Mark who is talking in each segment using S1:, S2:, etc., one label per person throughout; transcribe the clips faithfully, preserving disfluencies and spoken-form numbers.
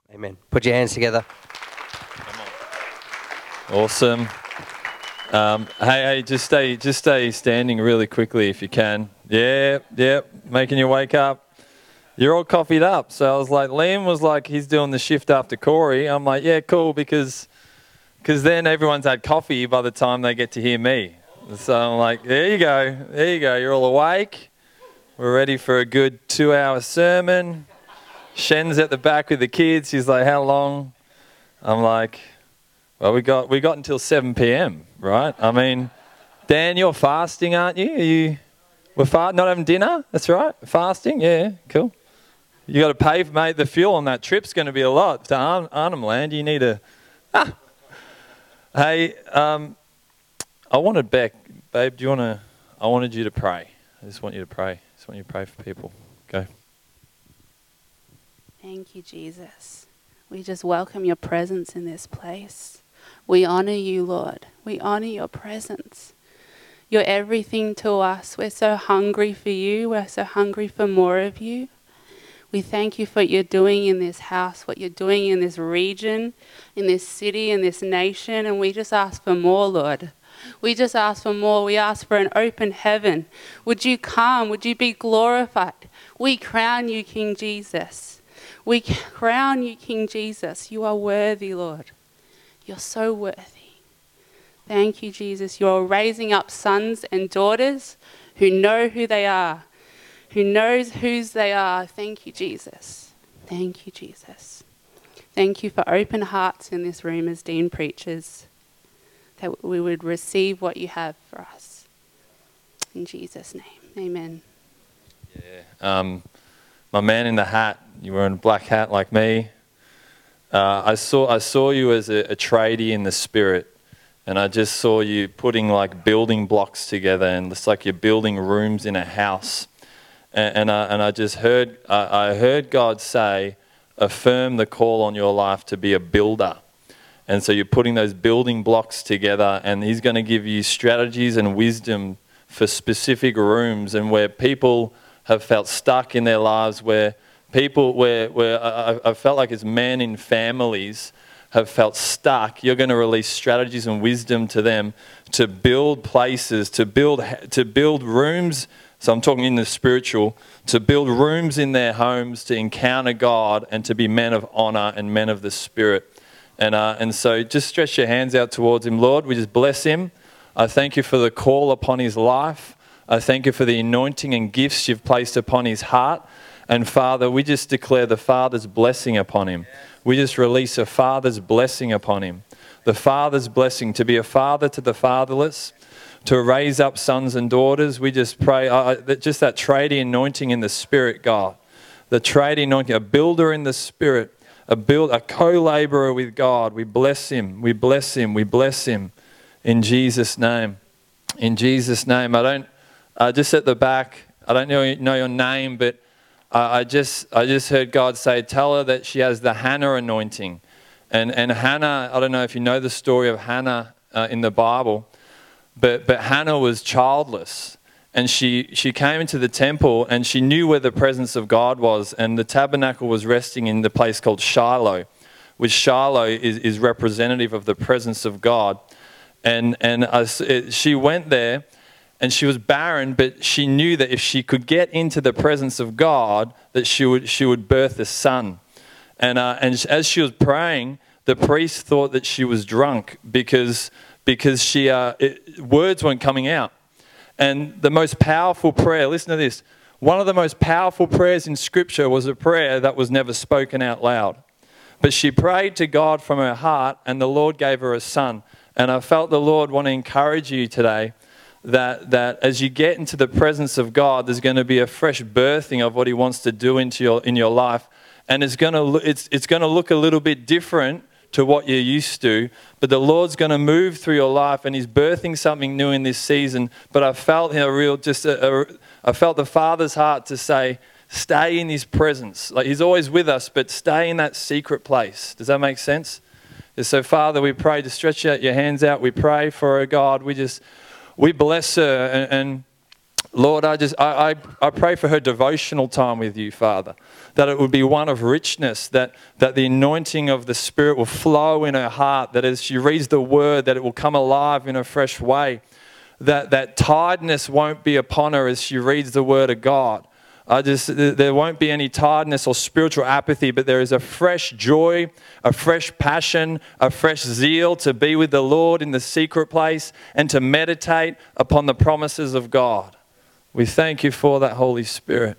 S1: Amen. Put your hands together.
S2: Awesome. Um, hey, hey, just stay, just stay standing really quickly if you can. Yeah, yeah, making you wake up. You're all coffeed up. So I was like, Liam was like, he's doing the shift after Corey. I'm like, yeah, cool, because because then everyone's had coffee by the time they get to hear me. So I'm like, there you go, there you go. You're all awake. We're ready for a good two-hour sermon. Shen's at the back with the kids. He's like, how long? I'm like, well, we got we got until seven p.m., right? I mean, Dan, you're fasting, aren't you? Are you we're fast, not having dinner? That's right. Fasting? Yeah, cool. You got to pay, mate. The fuel on that trip's going to be a lot to Arn- Arnhem Land. You need a. Ah. Hey, um, I wanted Beck, babe. Do you want to? I wanted you to pray. I just want you to pray. I just want you to pray for people. Go.
S3: Thank you, Jesus. We just welcome your presence in this place. We honor you, Lord. We honor your presence. You're everything to us. We're so hungry for you. We're so hungry for more of you. We thank you for what you're doing in this house, what you're doing in this region, in this city, in this nation. And we just ask for more, Lord. We just ask for more. We ask for an open heaven. Would you come? Would you be glorified? We crown you, King Jesus. We crown you, King Jesus. You are worthy, Lord. You're so worthy. Thank you, Jesus. You're raising up sons and daughters who know who they are, who knows whose they are. Thank you, Jesus. Thank you, Jesus. Thank you for open hearts in this room as Dean preaches, that we would receive what you have for us. In Jesus' name, amen.
S2: Yeah. Um, my man in the hat, you were in a black hat like me. Uh, I saw I saw you as a, a tradie in the spirit, and I just saw you putting like building blocks together, and it's like you're building rooms in a house. And, and I and I just heard I, I heard God say, affirm the call on your life to be a builder. And so you're putting those building blocks together, and He's going to give you strategies and wisdom for specific rooms, and where people have felt stuck in their lives, where people, where where I, I felt like as men in families have felt stuck. You're going to release strategies and wisdom to them to build places, to build to build rooms. So I'm talking in the spiritual, to build rooms in their homes, to encounter God, and to be men of honor and men of the Spirit. And uh, and so just stretch your hands out towards Him. Lord, we just bless Him. I thank you for the call upon His life. I thank you for the anointing and gifts you've placed upon His heart. And Father, we just declare the Father's blessing upon Him. We just release a Father's blessing upon Him. The Father's blessing to be a father to the fatherless, to raise up sons and daughters. We just pray, uh, that just that tradie anointing in the Spirit, God. The tradie anointing, a builder in the Spirit, a build, a co-laborer with God. We bless Him, we bless Him, we bless Him in Jesus' name. In Jesus' name. I don't, uh, just at the back, I don't know, know your name, but I, I just I just heard God say, tell her that she has the Hannah anointing. And, and Hannah, I don't know if you know the story of Hannah uh, in the Bible, But but Hannah was childless, and she, she came into the temple, and she knew where the presence of God was, and the tabernacle was resting in the place called Shiloh, which Shiloh is, is representative of the presence of God. And and I, it, she went there, and she was barren, but she knew that if she could get into the presence of God, that she would she would birth a son. And uh, and as she was praying, the priest thought that she was drunk because. because she uh, it, words weren't coming out. And the most powerful prayer, listen to this, one of the most powerful prayers in Scripture was a prayer that was never spoken out loud. But she prayed to God from her heart, and the Lord gave her a son. And I felt the Lord want to encourage you today that, that as you get into the presence of God, there's going to be a fresh birthing of what He wants to do into your, in your life. And it's going to, it's, it's going to look a little bit different to what you're used to, but the Lord's going to move through your life, and He's birthing something new in this season. But I felt a real, just a, a, I felt the Father's heart to say, stay in His presence. Like He's always with us, but stay in that secret place. Does that make sense? And so, Father, we pray to stretch out your hands out. We pray for her, God. We just, we bless her, and, and Lord, I just I, I, I pray for her devotional time with you, Father, that it would be one of richness, that, that the anointing of the Spirit will flow in her heart, that as she reads the word, that it will come alive in a fresh way, that, that tiredness won't be upon her as she reads the word of God. I just, there won't be any tiredness or spiritual apathy, but there is a fresh joy, a fresh passion, a fresh zeal to be with the Lord in the secret place and to meditate upon the promises of God. We thank you for that, Holy Spirit.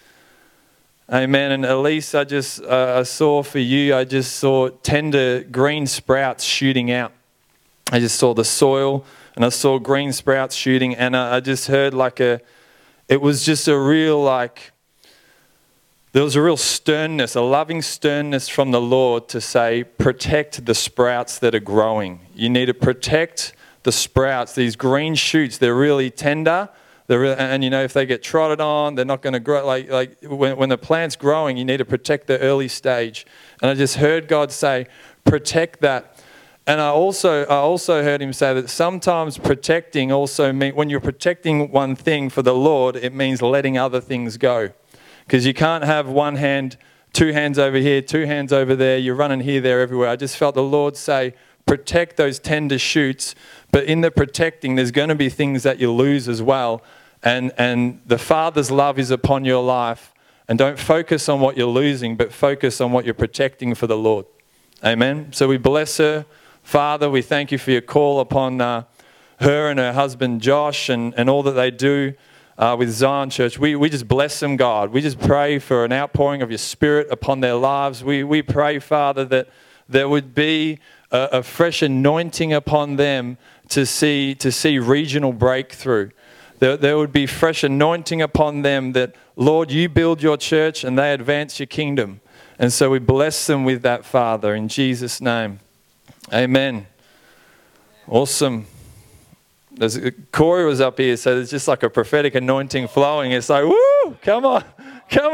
S2: Amen. And Elise, I just uh, I saw for you, I just saw tender green sprouts shooting out. I just saw the soil and I saw green sprouts shooting, and I, I just heard like a, it was just a real like, there was a real sternness, a loving sternness from the Lord to say, protect the sprouts that are growing. You need to protect the sprouts, these green shoots. They're really tender. They're really, and you know, if they get trotted on, they're not going to grow. Like, like when, when the plant's growing, you need to protect the early stage. And I just heard God say, protect that. And I also, I also heard him say that sometimes protecting also means, when you're protecting one thing for the Lord, it means letting other things go. Because you can't have one hand, two hands over here, two hands over there. You're running here, there, everywhere. I just felt the Lord say, protect those tender shoots. But in the protecting, there's going to be things that you lose as well. And, and the Father's love is upon your life. And don't focus on what you're losing, but focus on what you're protecting for the Lord. Amen. So we bless her. Father, we thank you for your call upon uh, her and her husband Josh and, and all that they do uh, with Zion Church. We, we just bless them, God. We just pray for an outpouring of your Spirit upon their lives. We, we pray, Father, that there would be a, a fresh anointing upon them to see, to see regional breakthrough. There, there would be fresh anointing upon them that, Lord, you build your church and they advance your kingdom. And so we bless them with that, Father, in Jesus' name. Amen. Awesome. There's, Corey was up here, so there's just like a prophetic anointing flowing. It's like, woo, come on, come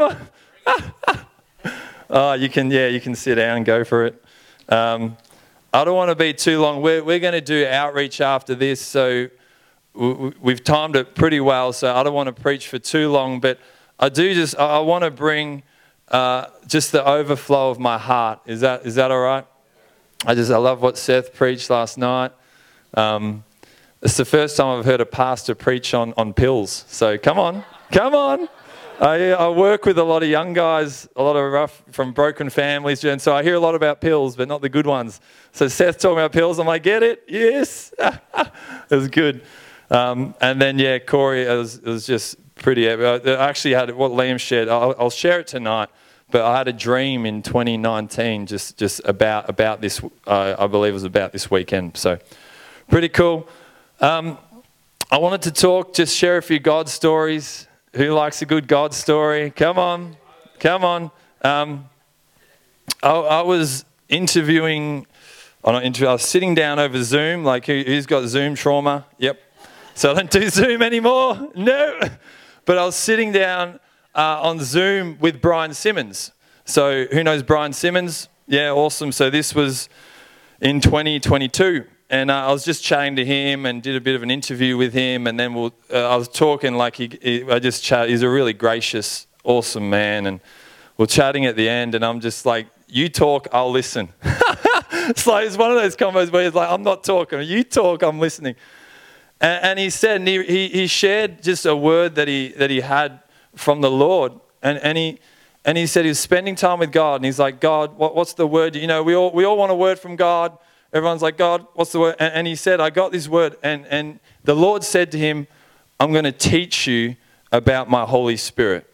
S2: on. Oh, you can, yeah, you can sit down and go for it. Um, I don't want to be too long. We're, we're going to do outreach after this, so we've timed it pretty well, so I don't want to preach for too long, but I do just, I want to bring uh, just the overflow of my heart. Is that, is that all right? I just, I love what Seth preached last night. Um, it's the first time I've heard a pastor preach on, on pills. So come on, come on. I, I work with a lot of young guys, a lot of rough from broken families, and so I hear a lot about pills, but not the good ones. So Seth talking about pills, I'm like, get it? Yes. It was good. Um, and then, yeah, Corey, it was, it was just pretty, I actually had what Liam shared. I'll, I'll share it tonight. But I had a dream in twenty nineteen just, just about, about this, uh, I believe it was about this weekend. So pretty cool. Um, I wanted to talk, just share a few God stories. Who likes a good God story? Come on, come on. Um, I, I was interviewing, oh, not interview, I was sitting down over Zoom, like who, who's got Zoom trauma? Yep. So I don't do Zoom anymore. No. But I was sitting down Uh, on Zoom with Brian Simmons. So who knows Brian Simmons? Yeah, awesome. So this was in twenty twenty-two. And uh, I was just chatting to him and did a bit of an interview with him. And then we'll, uh, I was talking like he, he, I just chat. He's a really gracious, awesome man. And we're chatting at the end and I'm just like, you talk, I'll listen. It's like, it's one of those combos where he's like, I'm not talking. You talk, I'm listening. And, and he said, and he, he, he shared just a word that he, that he had from the Lord, and, and he and he said he was spending time with God, and he's like, God, what, what's the word? You know, we all we all want a word from God. Everyone's like, God, what's the word? And, and he said, I got this word, and and the Lord said to him, I'm going to teach you about my Holy Spirit.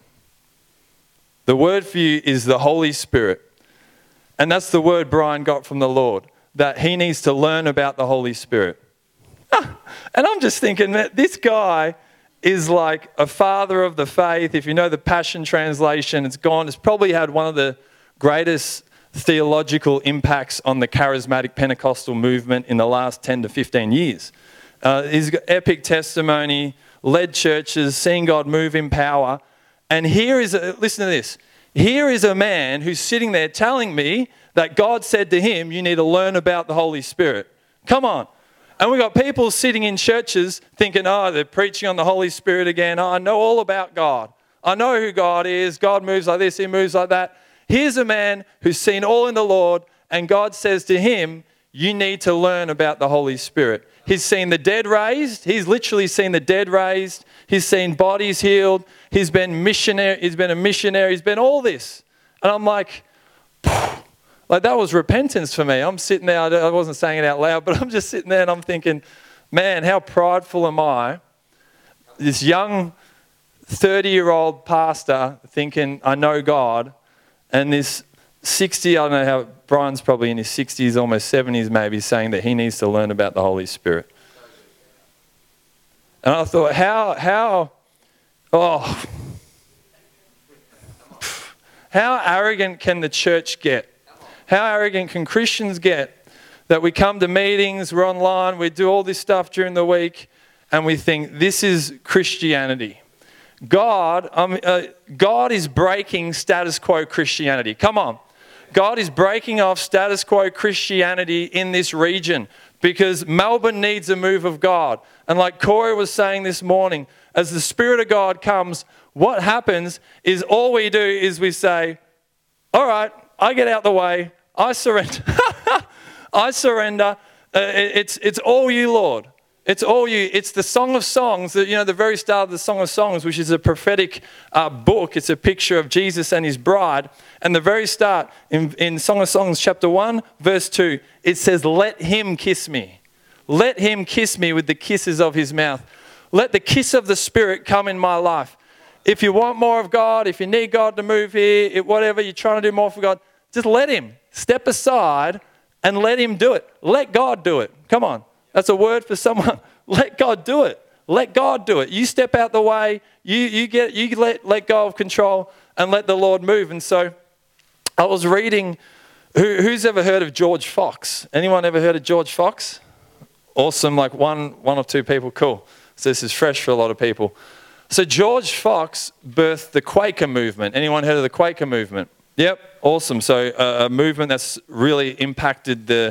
S2: The word for you is the Holy Spirit, and that's the word Brian got from the Lord, that he needs to learn about the Holy Spirit. And I'm just thinking that this guy is like a father of the faith. If you know the Passion Translation, it's gone. It's probably had one of the greatest theological impacts on the charismatic Pentecostal movement in the last ten to fifteen years. Uh, he's got epic testimony, led churches, seen God move in power. And here is, a, listen to this, here is a man who's sitting there telling me that God said to him, you need to learn about the Holy Spirit. Come on. And we got people sitting in churches thinking, oh, they're preaching on the Holy Spirit again. Oh, I know all about God. I know who God is. God moves like this. He moves like that. Here's a man who's seen all in the Lord, and God says to him, you need to learn about the Holy Spirit. He's seen the dead raised. He's literally seen the dead raised. He's seen bodies healed. He's been missionary. He's been a missionary. He's been all this. And I'm like, like that was repentance for me. I'm sitting there. I wasn't saying it out loud, but I'm just sitting there and I'm thinking, man, how prideful am I? This young thirty-year-old pastor thinking, I know God, and this sixty, I don't know how, Brian's probably in his sixties, almost seventies maybe, saying that he needs to learn about the Holy Spirit. And I thought, how, how, oh, how arrogant can the church get? How arrogant can Christians get that we come to meetings, we're online, we do all this stuff during the week, and we think this is Christianity. God, um, uh, God is breaking status quo Christianity. Come on. God is breaking off status quo Christianity in this region because Melbourne needs a move of God. And like Corey was saying this morning, as the Spirit of God comes, what happens is all we do is we say, all right, I get out the way, I surrender. I surrender. Uh, it, it's, it's all you, Lord. It's all you. It's the Song of Songs, that, you know, the very start of the Song of Songs, which is a prophetic uh, book. It's a picture of Jesus and his bride. And the very start, in, in Song of Songs chapter one, verse two, it says, let him kiss me. Let him kiss me with the kisses of his mouth. Let the kiss of the Spirit come in my life. If you want more of God, if you need God to move here, if whatever, you're trying to do more for God, just let him. Step aside and let him do it. Let God do it. Come on. That's a word for someone. Let God do it. Let God do it. You step out the way. You you get you let let go of control and let the Lord move. And so, I was reading. Who, who's ever heard of George Fox? Anyone ever heard of George Fox? Awesome. Like one one or two people. Cool. So this is fresh for a lot of people. So George Fox birthed the Quaker movement. Anyone heard of the Quaker movement? Yep. Awesome. So uh, a movement that's really impacted the.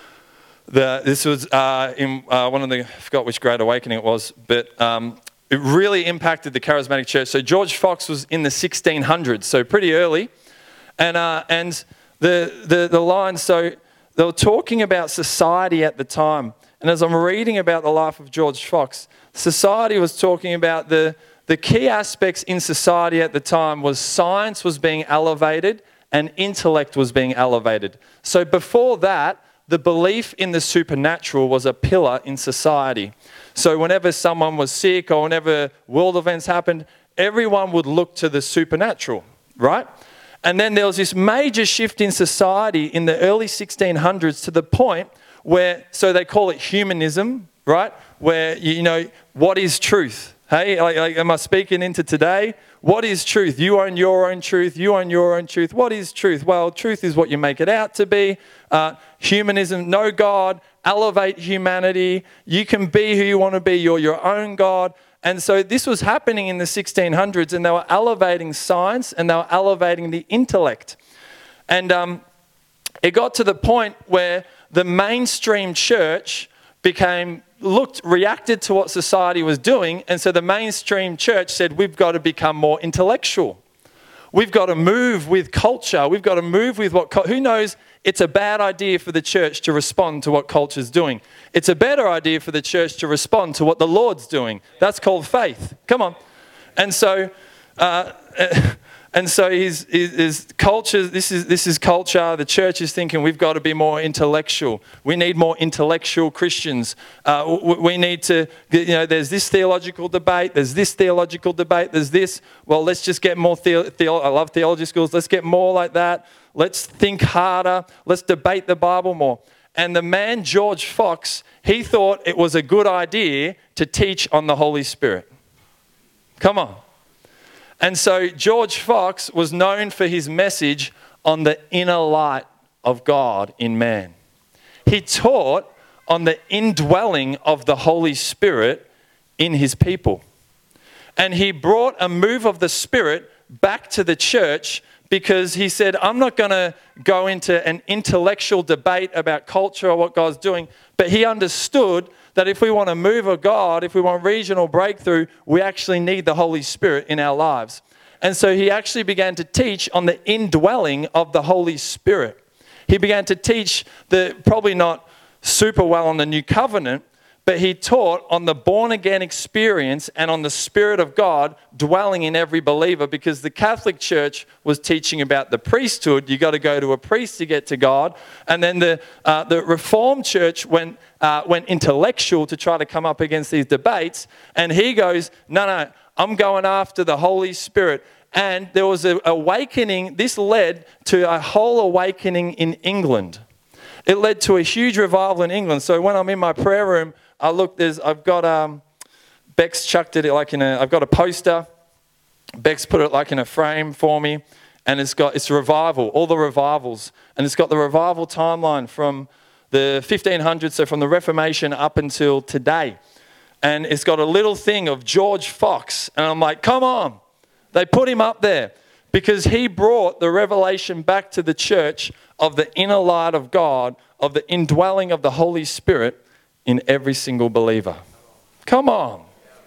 S2: The, this was uh, in uh, one of the, I forgot which Great Awakening it was, but um, it really impacted the charismatic church. So George Fox was in the sixteen hundreds, so pretty early. And uh, and the, the, the line, so they were talking about society at the time. And as I'm reading about the life of George Fox, society was talking about the, the key aspects in society at the time was science was being elevated and intellect was being elevated. So before that, the belief in the supernatural was a pillar in society. So whenever someone was sick or whenever world events happened, everyone would look to the supernatural, right? And then there was this major shift in society in the early sixteen hundreds to the point where, so they call it humanism, right? Where, you know, what is truth? Hey, like, like, am I speaking into today? What is truth? You own your own truth. You own your own truth. What is truth? Well, truth is what you make it out to be. Uh, humanism, no God, elevate humanity. You can be who you want to be. You're your own God. And so this was happening in the sixteen hundreds, and they were elevating science and they were elevating the intellect. And um, it got to the point where the mainstream church became, looked, reacted to what society was doing. And so the mainstream church said, we've got to become more intellectual. We've got to move with culture. We've got to move with what, who knows, it's a bad idea for the church to respond to what culture's doing. It's a better idea for the church to respond to what the Lord's doing. That's called faith. Come on. And so, uh, and so his, his, his culture, this is, this is culture. The church is thinking we've got to be more intellectual. We need more intellectual Christians. Uh, we need to, you know, there's this theological debate. There's this theological debate. There's this. Well, let's just get more, theo- theo- I love theology schools. Let's get more like that. Let's think harder. Let's debate the Bible more. And the man, George Fox, he thought it was a good idea to teach on the Holy Spirit. Come on. And so George Fox was known for his message on the inner light of God in man. He taught on the indwelling of the Holy Spirit in his people. And he brought a move of the Spirit back to the church because he said, I'm not going to go into an intellectual debate about culture or what God's doing, but he understood that if we want to move of God, if we want regional breakthrough, we actually need the Holy Spirit in our lives. And so he actually began to teach on the indwelling of the Holy Spirit. He began to teach, the probably not super well on the New Covenant, but he taught on the born-again experience and on the Spirit of God dwelling in every believer, because the Catholic Church was teaching about the priesthood. You got to go to a priest to get to God. And then the uh, the Reformed Church went, uh, went intellectual to try to come up against these debates. And he goes, no, no, I'm going after the Holy Spirit. And there was an awakening. This led to a whole awakening in England. It led to a huge revival in England. So when I'm in my prayer room, I look, there's, I've got, um, Bex chucked it like in a, I've got a poster. Bex put it like in a frame for me. And it's got, it's revival, all the revivals. And it's got the revival timeline from the fifteen hundreds, so from the Reformation up until today. And it's got a little thing of George Fox. And I'm like, come on. They put him up there because he brought the revelation back to the church of the inner light of God, of the indwelling of the Holy Spirit in every single believer. Come on.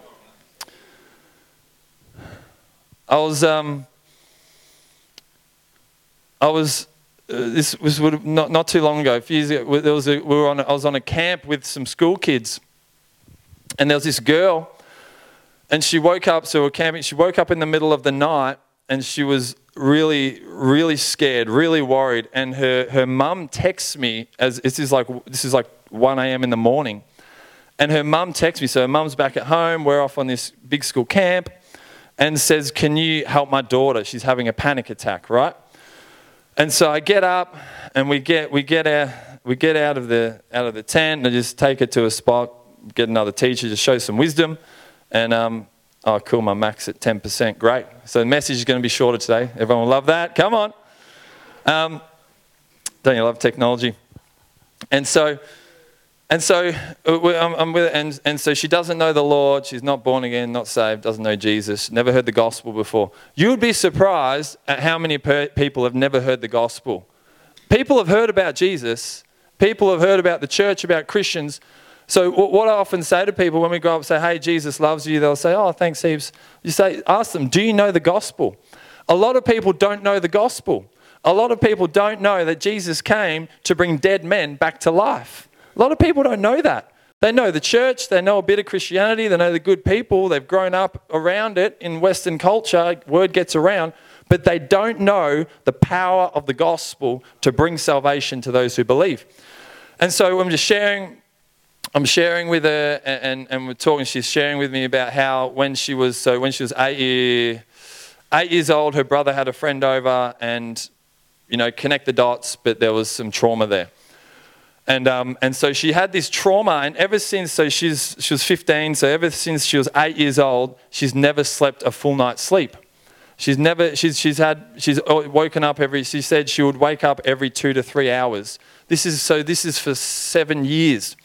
S2: I was, um, I was, uh, this was not, not too long ago, a few years ago, there was a, we were on a, I was on a camp with some school kids, and there was this girl, and she woke up, so we were camping, she woke up in the middle of the night, and she was really, really scared, really worried, and her, her mum texts me, as this is like, this is like one a.m. in the morning, and her mum texts me, so her mum's back at home, we're off on this big school camp, and says, can you help my daughter? She's having a panic attack, right? And so I get up, and we get we get out we get out of the out of the tent, and I just take her to a spot, get another teacher, just show some wisdom, and um, oh cool, my Mac's at ten percent, great. So the message is going to be shorter today. Everyone will love that. Come on, um, don't you love technology? And so. And so I'm, I'm with, and, and so she doesn't know the Lord. She's not born again, not saved, doesn't know Jesus, never heard the gospel before. You would be surprised at how many per, people have never heard the gospel. People have heard about Jesus. People have heard about the church, about Christians. So what I often say to people when we go up and say, hey, Jesus loves you, they'll say, oh, thanks heaps. You say, ask them, do you know the gospel? A lot of people don't know the gospel. A lot of people don't know that Jesus came to bring dead men back to life. A lot of people don't know that. They know the church, they know a bit of Christianity, they know the good people, they've grown up around it in Western culture, word gets around, but they don't know the power of the gospel to bring salvation to those who believe. And so I'm just sharing, I'm sharing with her, and, and we're talking, she's sharing with me about how when she was, so when she was eight, year, eight years old, her brother had a friend over and, you know, connect the dots, but there was some trauma there. And um, and so she had this trauma, and ever since, so she's she was fifteen, so ever since she was eight years old, she's never slept a full night's sleep. She's never she's she's had she's woken up every. She said she would wake up every two to three hours. This is so. This is for seven years.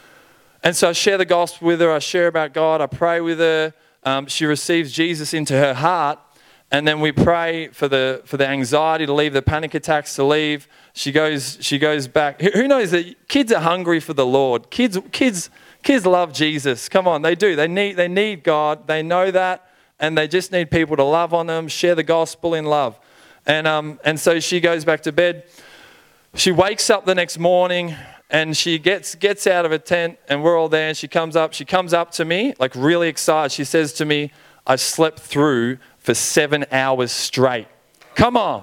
S2: And so I share the gospel with her. I share about God. I pray with her. Um, she receives Jesus into her heart. And then we pray for the for the anxiety to leave, the panic attacks to leave. She goes she goes back. Who knows that kids are hungry for the Lord? Kids kids kids love Jesus. Come on, they do. They need they need God. They know that, and they just need people to love on them, share the gospel in love. And um and so she goes back to bed. She wakes up the next morning and she gets gets out of her tent, and we're all there, and she comes up. She comes up to me like really excited. She says to me, I slept through for seven hours straight. Come on.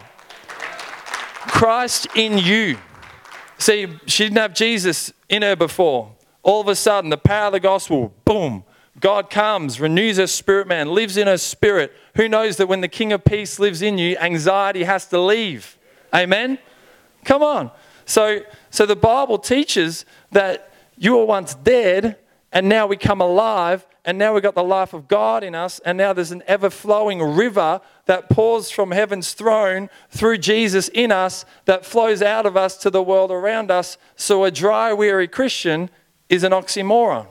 S2: Christ in you. See, she didn't have Jesus in her before. All of a sudden, the power of the gospel, boom. God comes, renews her spirit man, lives in her spirit. Who knows that when the King of Peace lives in you, anxiety has to leave. Amen? Come on. So, so the Bible teaches that you were once dead and now we come alive. And now we've got the life of God in us, and now there's an ever-flowing river that pours from heaven's throne through Jesus in us that flows out of us to the world around us. So a dry, weary Christian is an oxymoron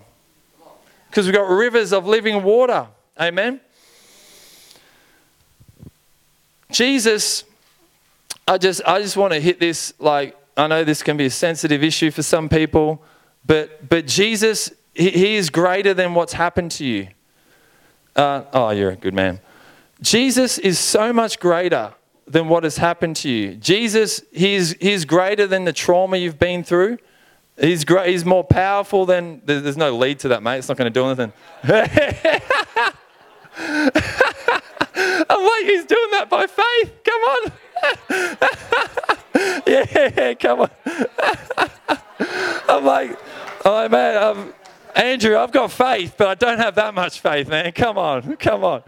S2: because we've got rivers of living water. Amen? Jesus, I just, I just want to hit this, like, I know this can be a sensitive issue for some people, but, but Jesus, he, he is greater than what's happened to you. Uh, oh, you're a good man. Jesus is so much greater than what has happened to you. Jesus, he's, he's greater than the trauma you've been through. He's great. He's more powerful than, there's no lead to that, mate. It's not going to do anything. I'm like, he's doing that by faith. Come on. yeah, come on. I'm like, oh, man, I'm, Andrew, I've got faith, but I don't have that much faith, man. Come on, come on.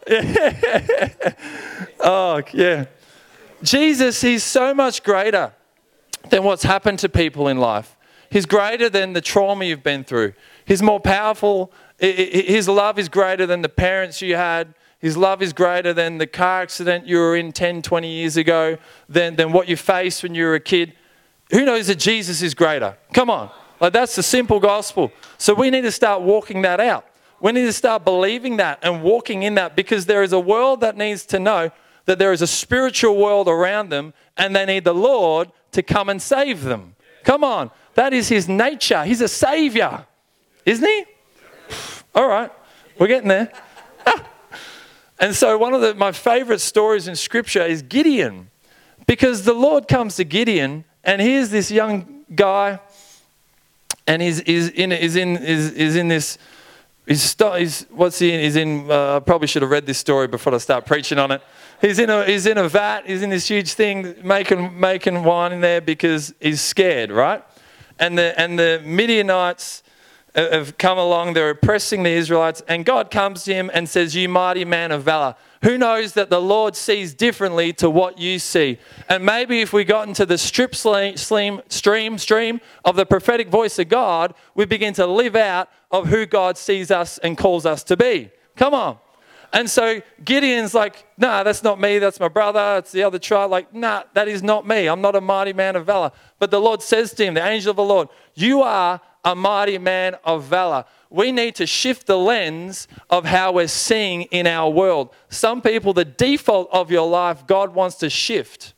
S2: oh, yeah. Jesus, he's so much greater than what's happened to people in life. He's greater than the trauma you've been through. He's more powerful. His love is greater than the parents you had. His love is greater than the car accident you were in ten, twenty years ago, than, than what you faced when you were a kid. Who knows that Jesus is greater? Come on. Like, that's the simple gospel. So we need to start walking that out. We need to start believing that and walking in that, because there is a world that needs to know that there is a spiritual world around them and they need the Lord to come and save them. Come on. That is his nature. He's a savior. Isn't he? All right. We're getting there. And so one of the, my favorite stories in Scripture is Gideon, because the Lord comes to Gideon and here's this young guy, and he's, he's, in, he's, in, he's, he's in this, he's, he's, what's he in? He's in, uh, I probably should have read this story before I start preaching on it. He's in a, he's in a vat, he's in this huge thing, making, making wine in there because he's scared, right? And the, and the Midianites have come along, they're oppressing the Israelites, and God comes to him and says, you mighty man of valor. Who knows that the Lord sees differently to what you see? And maybe if we got into the strip stream, stream, stream of the prophetic voice of God, we begin to live out of who God sees us and calls us to be. Come on. And so Gideon's like, nah, that's not me. That's my brother. It's the other tribe. Like, nah, that is not me. I'm not a mighty man of valor. But the Lord says to him, the angel of the Lord, you are a mighty man of valor. We need to shift the lens of how we're seeing in our world. Some people, the default of your life, God wants to shift.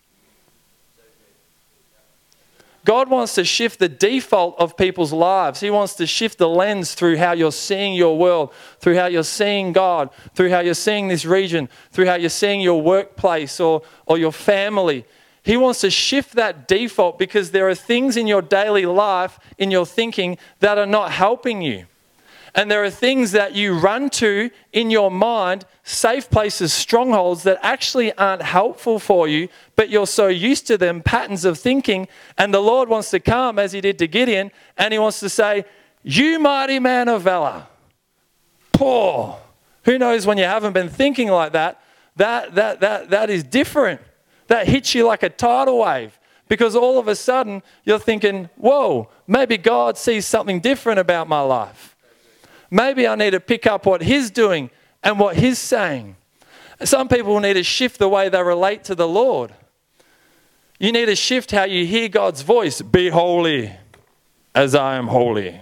S2: God wants to shift the default of people's lives. He wants to shift the lens through how you're seeing your world, through how you're seeing God, through how you're seeing this region, through how you're seeing your workplace or, or your family. He wants to shift that default, because there are things in your daily life, in your thinking, that are not helping you. And there are things that you run to in your mind, safe places, strongholds that actually aren't helpful for you, but you're so used to them, patterns of thinking. And the Lord wants to come, as he did to Gideon, and he wants to say, you mighty man of valor. Poor. Who knows, when you haven't been thinking like that, that, that, that, that is different. That hits you like a tidal wave, because all of a sudden you're thinking, whoa, maybe God sees something different about my life. Maybe I need to pick up what he's doing and what he's saying. Some people need to shift the way they relate to the Lord. You need to shift how you hear God's voice. Be holy as I am holy.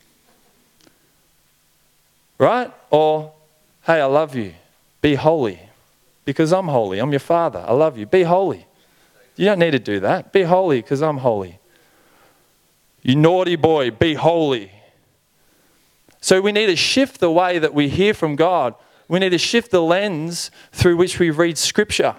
S2: Right? Or, hey, I love you. Be holy because I'm holy. I'm your father. I love you. Be holy. You don't need to do that. Be holy because I'm holy. You naughty boy, be holy. So we need to shift the way that we hear from God. We need to shift the lens through which we read Scripture.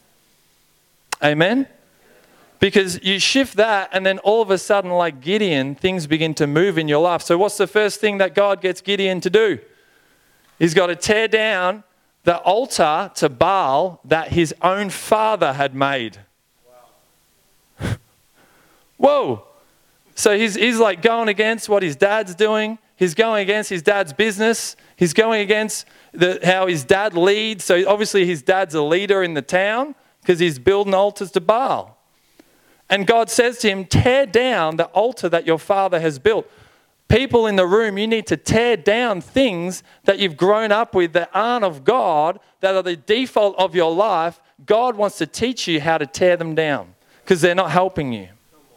S2: Amen? Because you shift that, and then all of a sudden, like Gideon, things begin to move in your life. So what's the first thing that God gets Gideon to do? He's got to tear down the altar to Baal that his own father had made. Wow. Whoa. So he's, he's like going against what his dad's doing. He's going against his dad's business. He's going against the, how his dad leads. So obviously his dad's a leader in the town because he's building altars to Baal. And God says to him, tear down the altar that your father has built. People in the room, you need to tear down things that you've grown up with that aren't of God, that are the default of your life. God wants to teach you how to tear them down because they're not helping you.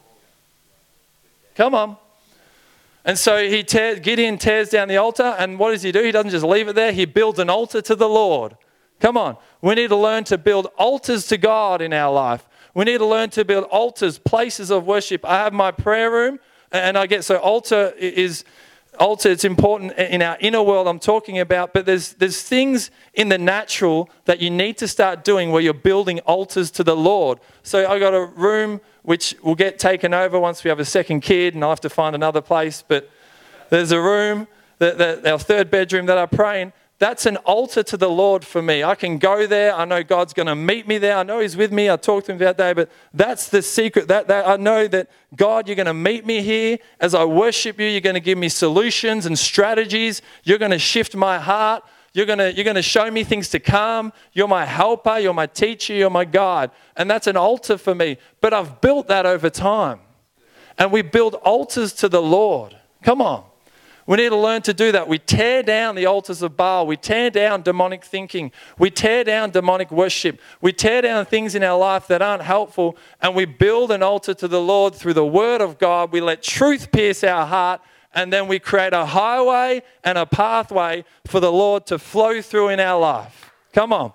S2: Come on. And so he tear, Gideon tears down the altar, and what does he do? He doesn't just leave it there. He builds an altar to the Lord. Come on. We need to learn to build altars to God in our life. We need to learn to build altars, places of worship. I have my prayer room, and I get so altar is altar. It's important in our inner world I'm talking about, but there's there's things in the natural that you need to start doing where you're building altars to the Lord. So I got a room which will get taken over once we have a second kid, and I'll have to find another place. But there's a room, that, that our third bedroom that I pray in. That's an altar to the Lord for me. I can go there. I know God's going to meet me there. I know He's with me. I talked to Him that day, but that's the secret. That, that I know that, God, you're going to meet me here. As I worship you, you're going to give me solutions and strategies. You're going to shift my heart. You're going to, you're going to show me things to come. You're my helper. You're my teacher. You're my guide. And that's an altar for me. But I've built that over time. And we build altars to the Lord. Come on. We need to learn to do that. We tear down the altars of Baal. We tear down demonic thinking. We tear down demonic worship. We tear down things in our life that aren't helpful, and we build an altar to the Lord through the Word of God. We let truth pierce our heart, and then we create a highway and a pathway for the Lord to flow through in our life. Come on.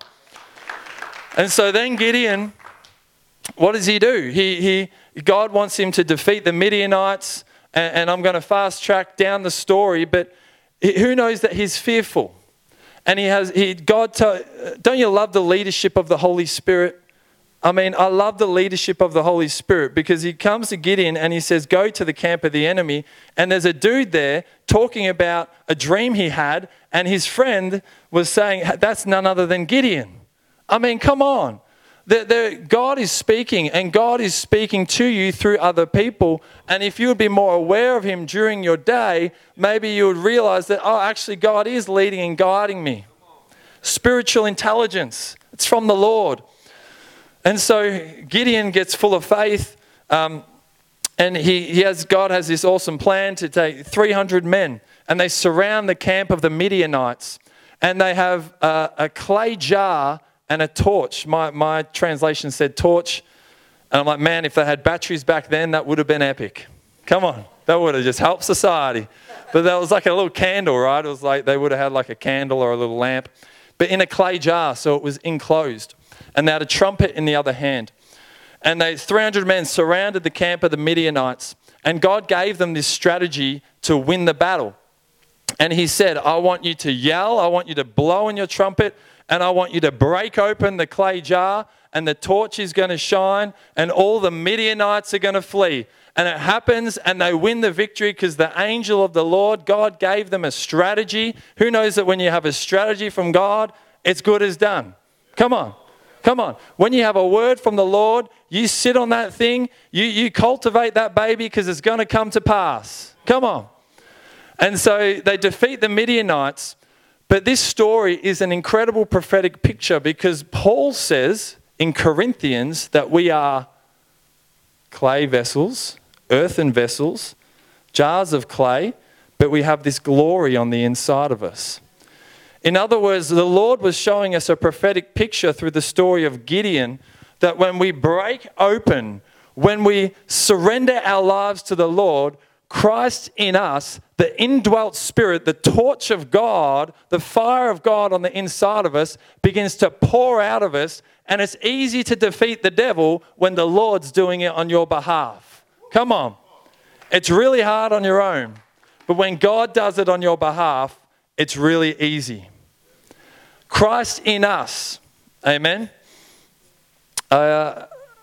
S2: And so then Gideon, what does he do? He, he, God wants him to defeat the Midianites. And I'm going to fast track down the story, but who knows that he's fearful? And he has, he, God, tell, don't you love the leadership of the Holy Spirit? I mean, I love the leadership of the Holy Spirit, because he comes to Gideon and he says, go to the camp of the enemy. And there's a dude there talking about a dream he had, and his friend was saying, that's none other than Gideon. I mean, come on. The, the, God is speaking, and God is speaking to you through other people. And if you would be more aware of Him during your day, maybe you would realize that, oh, actually God is leading and guiding me. Spiritual intelligence, it's from the Lord. And so Gideon gets full of faith, um, and he, he has, God has this awesome plan to take three hundred men, and they surround the camp of the Midianites, and they have a, a clay jar and a torch. My, my translation said torch. And I'm like, man, if they had batteries back then, that would have been epic. Come on. That would have just helped society. But that was like a little candle, right? It was like they would have had like a candle or a little lamp. But in a clay jar, so it was enclosed. And they had a trumpet in the other hand. And they three hundred men surrounded the camp of the Midianites. And God gave them this strategy to win the battle. And He said, I want you to yell. I want you to blow in your trumpet. And I want you to break open the clay jar, and the torch is going to shine, and all the Midianites are going to flee. And it happens, and they win the victory because the angel of the Lord, God gave them a strategy. Who knows that when you have a strategy from God, it's good as done? Come on. Come on. When you have a word from the Lord, you sit on that thing, you, you cultivate that baby because it's going to come to pass. Come on. And so they defeat the Midianites. But this story is an incredible prophetic picture, because Paul says in Corinthians that we are clay vessels, earthen vessels, jars of clay, but we have this glory on the inside of us. In other words, the Lord was showing us a prophetic picture through the story of Gideon, that when we break open, when we surrender our lives to the Lord, Christ in us, the indwelt Spirit, the torch of God, the fire of God on the inside of us begins to pour out of us, and it's easy to defeat the devil when the Lord's doing it on your behalf. Come on. It's really hard on your own, but when God does it on your behalf, it's really easy. Christ in us. Amen. Uh,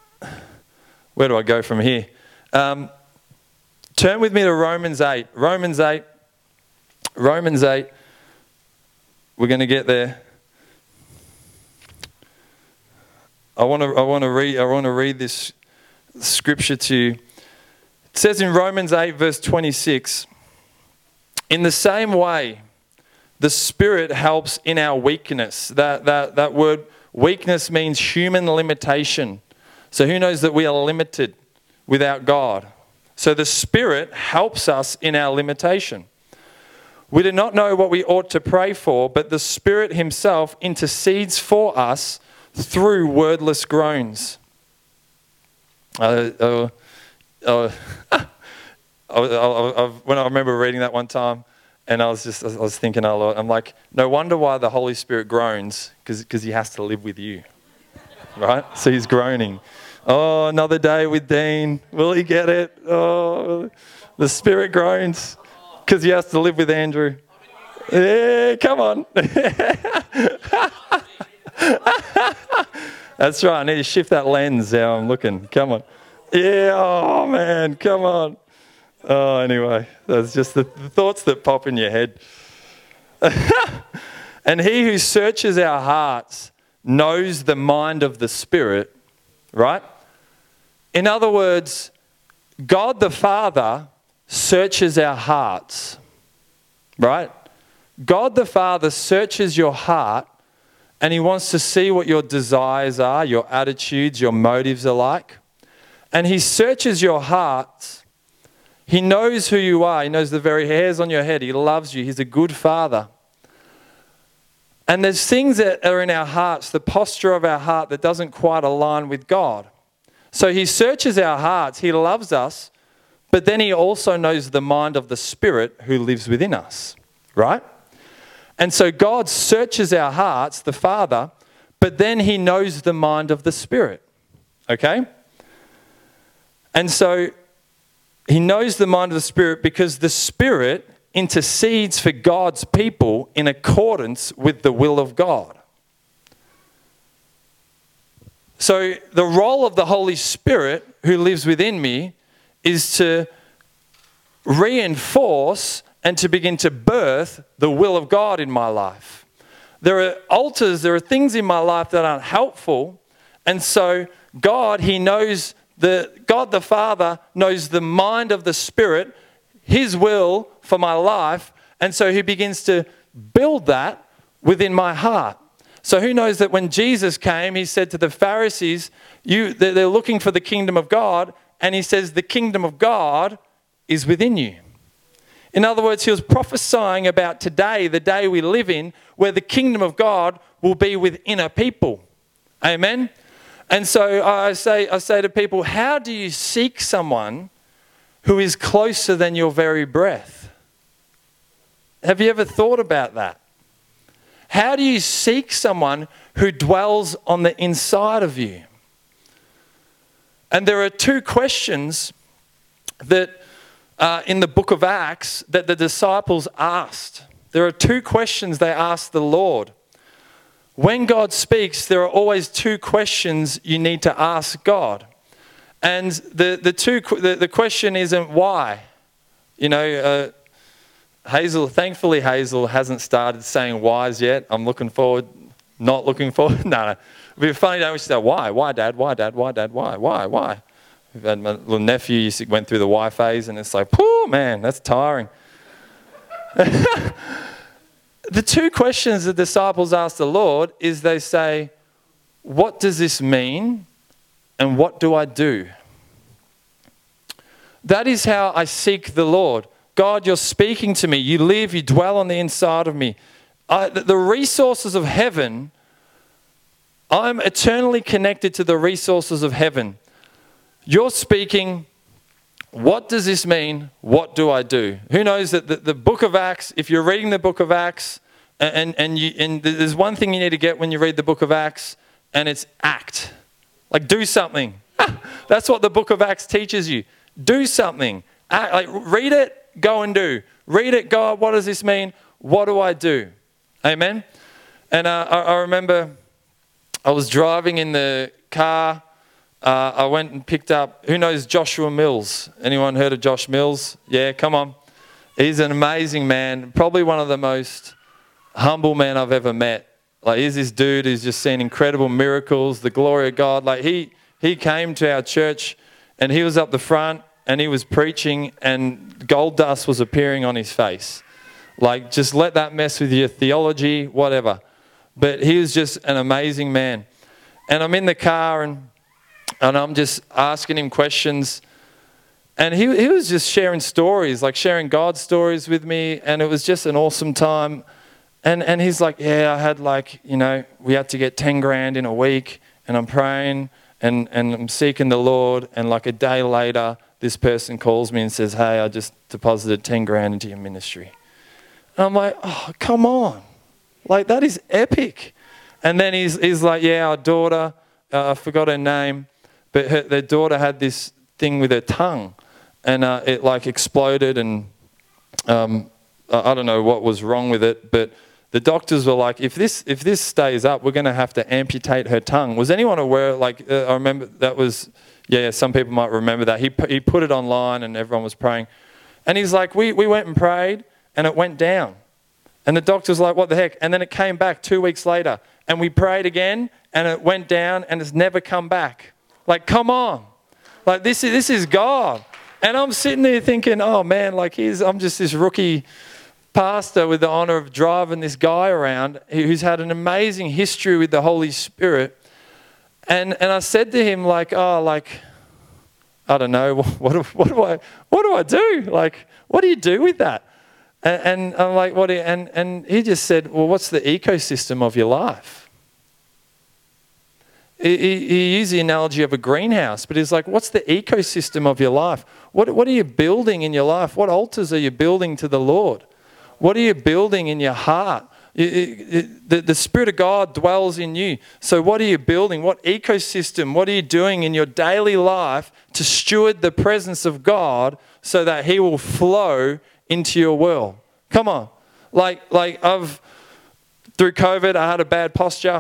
S2: where do I go from here? Um, Turn with me to Romans eight. Romans eight. Romans eight. We're going to get there. I want to I want to read I want to read this scripture to you. It says in Romans eight verse twenty-six, in the same way, the Spirit helps in our weakness. That that that word weakness means human limitation. So who knows that we are limited without God? So the Spirit helps us in our limitation. We do not know what we ought to pray for, but the Spirit Himself intercedes for us through wordless groans. Uh, uh, uh, I, I, I, when I remember reading that one time, And I was just, I was thinking, oh Lord, I'm like, no wonder why the Holy Spirit groans, because he has to live with you, right? So he's groaning. Oh, another day with Dean. Will he get it? Oh, the Spirit groans because he has to live with Andrew. Yeah, come on. That's right. I need to shift that lens how I'm looking. Come on. Yeah, oh man, come on. Oh, anyway, that's just the, the thoughts that pop in your head. And he who searches our hearts knows the mind of the Spirit, right? In other words, God the Father searches our hearts, right? God the Father searches your heart, and he wants to see what your desires are, your attitudes, your motives are like. And he searches your hearts. He knows who you are. He knows the very hairs on your head. He loves you. He's a good Father. And there's things that are in our hearts, the posture of our heart that doesn't quite align with God. So he searches our hearts. He loves us. But then he also knows the mind of the Spirit who lives within us, right? And so God searches our hearts, the Father, but then he knows the mind of the Spirit, okay? And so he knows the mind of the Spirit because the Spirit intercedes for God's people in accordance with the will of God. So the role of the Holy Spirit who lives within me is to reinforce and to begin to birth the will of God in my life. There are altars, there are things in my life that aren't helpful. And so God, he knows, the God the Father knows the mind of the Spirit, his will for my life. And so he begins to build that within my heart. So who knows that when Jesus came, he said to the Pharisees, you, they're looking for the kingdom of God. And he says, the kingdom of God is within you. In other words, he was prophesying about today, the day we live in, where the kingdom of God will be within a people. Amen? And so I say, I say to people, how do you seek someone who is closer than your very breath? Have you ever thought about that? How do you seek someone who dwells on the inside of you? And there are two questions that uh, in the book of Acts that the disciples asked. There are two questions they asked the Lord. When God speaks, there are always two questions you need to ask God. And the, the, two, the, the question isn't why. You know, uh, Hazel, thankfully Hazel hasn't started saying whys yet. I'm looking forward, not looking forward. no, no. It'd be funny, don't we say, why? Why, Dad? Why, Dad? Why, Dad? Why? Why? Why? We've had my little nephew, you went through the why phase, and it's like, phew, man, that's tiring. The two questions the disciples ask the Lord is they say, what does this mean and what do I do? That is how I seek the Lord. God, you're speaking to me. You live, you dwell on the inside of me. I, the resources of heaven, I'm eternally connected to the resources of heaven. You're speaking, what does this mean? What do I do? Who knows that the, the book of Acts, if you're reading the book of Acts, and, and, you, and there's one thing you need to get when you read the book of Acts, and it's act. Like do something. That's what the book of Acts teaches you. Do something. Act, like read it, go and do. Read it, God, what does this mean? What do I do? Amen? And uh, I, I remember I was driving in the car. Uh, I went and picked up, who knows Joshua Mills? Anyone heard of Josh Mills? Yeah, come on. He's an amazing man. Probably one of the most humble men I've ever met. Like he's this dude who's just seen incredible miracles, the glory of God. Like he, he came to our church and he was up the front and he was preaching and gold dust was appearing on his face. Like just let that mess with your theology, whatever. But he was just an amazing man. And I'm in the car and And I'm just asking him questions. And he, he was just sharing stories, like sharing God's stories with me. And it was just an awesome time. And and he's like, yeah, I had like, you know, we had to get ten grand in a week. And I'm praying and, and I'm seeking the Lord. And like a day later, this person calls me and says, hey, I just deposited ten grand into your ministry. And I'm like, oh, come on. Like, that is epic. And then he's, he's like, yeah, our daughter, uh, I forgot her name, but her, their daughter had this thing with her tongue. And uh, it like exploded and um, I don't know what was wrong with it, but the doctors were like, if this if this stays up, we're going to have to amputate her tongue. Was anyone aware? Like, uh, I remember that was, yeah, some people might remember that. He, he put it online and everyone was praying. And he's like, we, we went and prayed and it went down. And the doctor's like, what the heck? And then it came back two weeks later. And we prayed again and it went down and it's never come back. Like, come on. Like, this is, this is God. And I'm sitting there thinking, oh man, like here's, I'm just this rookie pastor with the honor of driving this guy around who's had an amazing history with the Holy Spirit. And and I said to him like, oh, like, I don't know, what do, what do I what do I do? Like, what do you do with that? And, and I'm like, what? Do you, and and he just said, well, what's the ecosystem of your life? He, he, he used the analogy of a greenhouse, but he's like, what's the ecosystem of your life? What what are you building in your life? What altars are you building to the Lord? What are you building in your heart? It, it, it, the, the Spirit of God dwells in you. So what are you building? What ecosystem? What are you doing in your daily life to steward the presence of God so that He will flow into your world? Come on. Like, like I've, through COVID, I had a bad posture.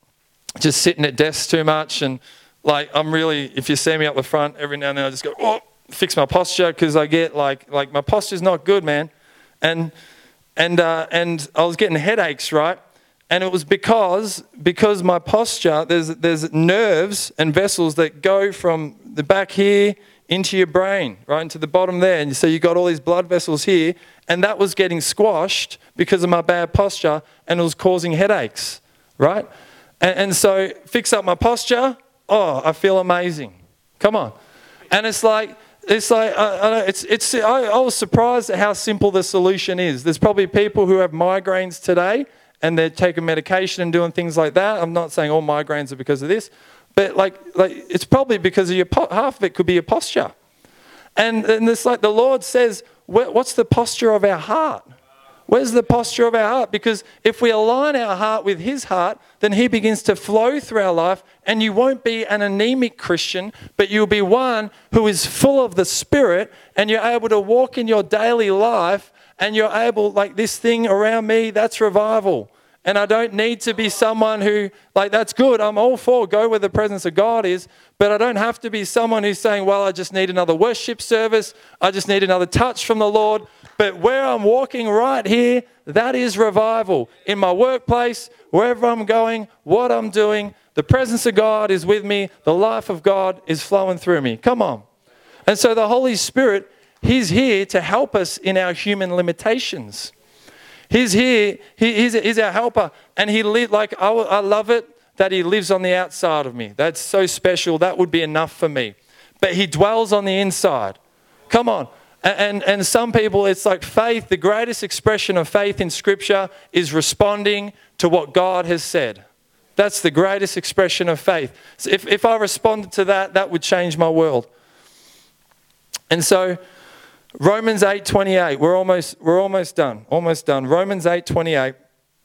S2: Just sitting at desks too much. And like, I'm really, if you see me up the front, every now and then I just go, oh, fix my posture because I get like, like my posture's not good, man. And And uh, and I was getting headaches, right? And it was because because my posture, there's there's nerves and vessels that go from the back here into your brain, right, into the bottom there. And so you got all these blood vessels here, and that was getting squashed because of my bad posture, and it was causing headaches, right? And, and so fix up my posture. Oh, I feel amazing. Come on, and it's like. It's like, I, I, it's, it's, I, I was surprised at how simple the solution is. There's probably people who have migraines today and they're taking medication and doing things like that. I'm not saying all migraines are because of this, but like, like it's probably because of your, half of it could be your posture. And, and it's like the Lord says, what's the posture of our heart? Where's the posture of our heart? Because if we align our heart with His heart, then He begins to flow through our life, and you won't be an anemic Christian, but you'll be one who is full of the Spirit, and you're able to walk in your daily life, and you're able, like this thing around me, that's revival. And I don't need to be someone who, like, that's good. I'm all for go where the presence of God is, but I don't have to be someone who's saying, well, I just need another worship service. I just need another touch from the Lord. But where I'm walking right here, that is revival. In my workplace, wherever I'm going, what I'm doing, the presence of God is with me. The life of God is flowing through me. Come on. And so the Holy Spirit, He's here to help us in our human limitations. He's here, he, he's, he's our helper. And He live like, I, I love it that He lives on the outside of me. That's so special. That would be enough for me. But He dwells on the inside. Come on. And, and some people, it's like faith, the greatest expression of faith in Scripture is responding to what God has said. That's the greatest expression of faith. So if, if I responded to that, that would change my world. And so Romans eight twenty-eight, we're almost, we're almost done, almost done. Romans eight twenty-eight.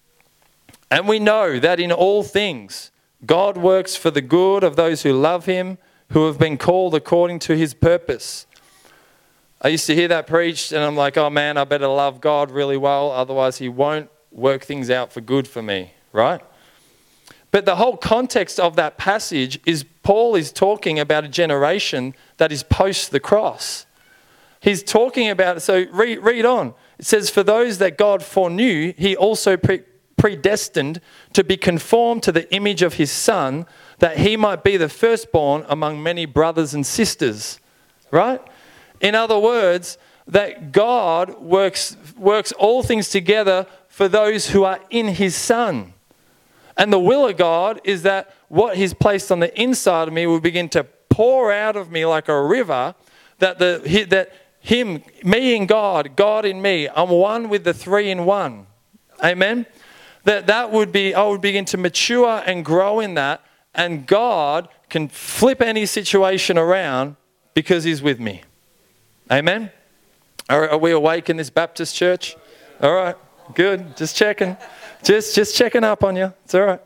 S2: And we know that in all things, God works for the good of those who love Him, who have been called according to His purpose. I used to hear that preached and I'm like, oh man, I better love God really well, otherwise He won't work things out for good for me, right? But the whole context of that passage is Paul is talking about a generation that is post the cross. He's talking about, so read, read on. It says, for those that God foreknew, He also pre- predestined to be conformed to the image of His Son, that He might be the firstborn among many brothers and sisters, right? In other words, that God works, works all things together for those who are in His Son. And the will of God is that what He's placed on the inside of me will begin to pour out of me like a river, that the that Him, me in God, God in me, I'm one with the three in one. Amen? That that would be, I would begin to mature and grow in that, and God can flip any situation around because He's with me. Amen? Are, are we awake in this Baptist church? All right. Good. Just checking. Just just checking up on you. It's all right.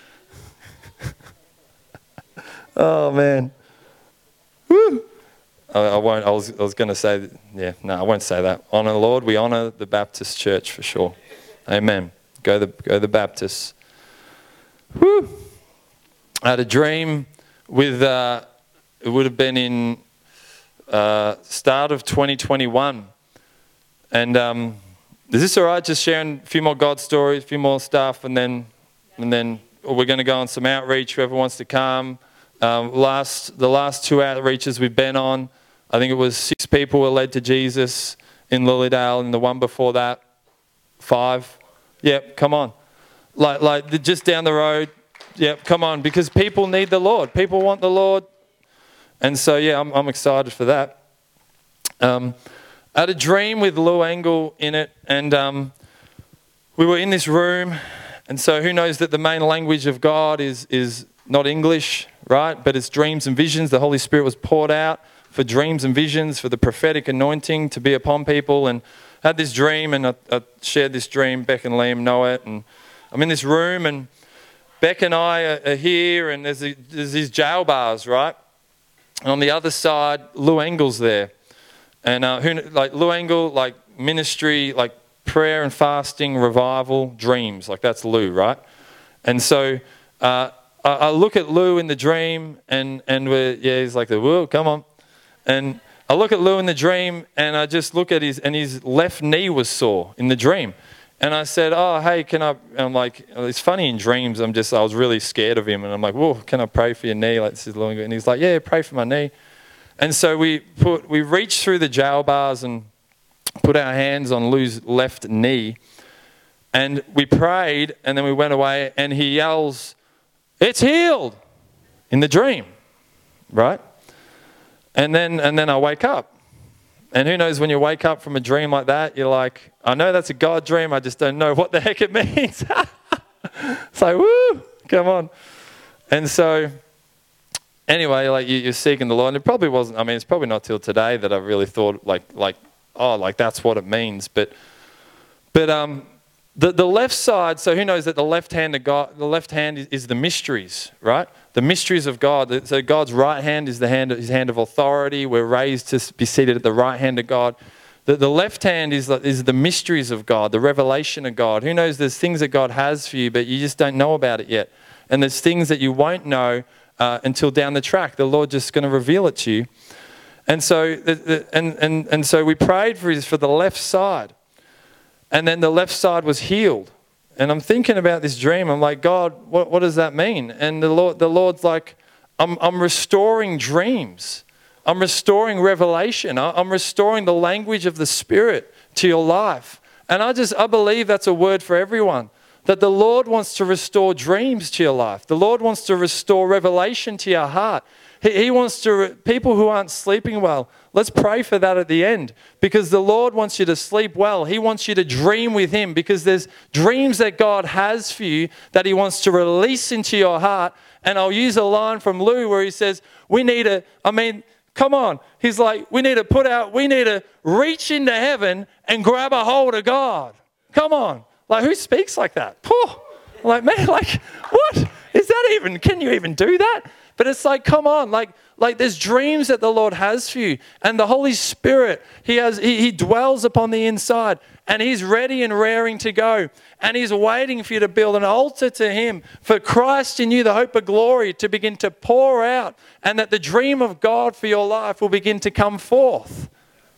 S2: Oh, man. Woo. I, I won't. I was, I was going to say, yeah, no, I won't say that. Honor the Lord. We honor the Baptist church for sure. Amen. Go the, go the Baptists. Woo. I had a dream with, uh, it would have been in uh, start of twenty twenty-one. And um, is this all right? Just sharing a few more God stories, a few more stuff, and then, and then we're going to go on some outreach. Whoever wants to come. Um, last the last two outreaches we've been on, I think it was six people were led to Jesus in Lilydale, and the one before that, five. Yep, come on, like like the, just down the road. Yep, come on, because people need the Lord. People want the Lord, and so yeah, I'm I'm excited for that. Um, I had a dream with Lou Engle in it, and um, we were in this room, and so who knows that the main language of God is is not English, right? But it's dreams and visions. The Holy Spirit was poured out for dreams and visions, for the prophetic anointing to be upon people. And I had this dream, and I, I shared this dream. Beck and Liam know it. And I'm in this room, and Beck and I are, are here, and there's, a, there's these jail bars, right? And on the other side, Lou Engle's there. And uh, who, like Lou Engle, like ministry, like prayer and fasting, revival, dreams. Like that's Lou, right? And so uh, I, I look at Lou in the dream, and, and we're, yeah, he's like, whoa, come on. And I look at Lou in the dream, and I just look at his, and his left knee was sore in the dream. And I said, oh, hey, can I, and I'm like, it's funny in dreams, I'm just, I was really scared of him. And I'm like, whoa, can I pray for your knee? Like, this is Lou Engle. And he's like, yeah, pray for my knee. And so we put, we reached through the jail bars and put our hands on Lou's left knee. And we prayed, and then we went away, and he yells, it's healed, in the dream, right? And then, and then I wake up. And who knows, when you wake up from a dream like that, you're like, I know that's a God dream, I just don't know what the heck it means. It's like, woo, come on. And so, anyway, like you, you're seeking the Lord. And it probably wasn't, I mean, it's probably not till today that I really thought like, like, oh, like that's what it means. But, but um, the, the left side, so who knows that the left hand of God, the left hand is, is the mysteries, right? The mysteries of God. So God's right hand is the hand, his hand of authority. We're raised to be seated at the right hand of God. The, the left hand is, is the mysteries of God, the revelation of God. Who knows, there's things that God has for you, but you just don't know about it yet. And there's things that you won't know uh, until down the track. The Lord just going to reveal it to you. And so, the, the, and, and, and so we prayed for his, for the left side. And then the left side was healed. And I'm thinking about this dream. I'm like, God, what, what does that mean? And the Lord, the Lord's like, I'm, I'm restoring dreams. I'm restoring revelation. I'm restoring the language of the Spirit to your life. And I just, I believe that's a word for everyone. That the Lord wants to restore dreams to your life. The Lord wants to restore revelation to your heart. He, he wants to, people who aren't sleeping well, let's pray for that at the end, because the Lord wants you to sleep well. He wants you to dream with him, because there's dreams that God has for you that he wants to release into your heart. And I'll use a line from Lou where he says, we need to, I mean, come on. He's like, we need to put out, we need to reach into heaven and grab a hold of God. Come on. Like, who speaks like that? Poor. Like, man, like, what? Is that even, can you even do that? But it's like, come on, like, like there's dreams that the Lord has for you. And the Holy Spirit, he has, he, he dwells upon the inside, and he's ready and raring to go. And he's waiting for you to build an altar to him, for Christ in you, the hope of glory, to begin to pour out, and that the dream of God for your life will begin to come forth.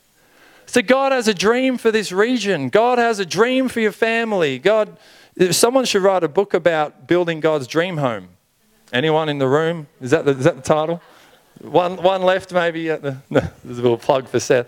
S2: So God has a dream for this region. God has a dream for your family. God, someone should write a book about building God's dream home. Anyone in the room? Is that the, is that the title? One, one left maybe. At the, no, there's a little plug for Seth.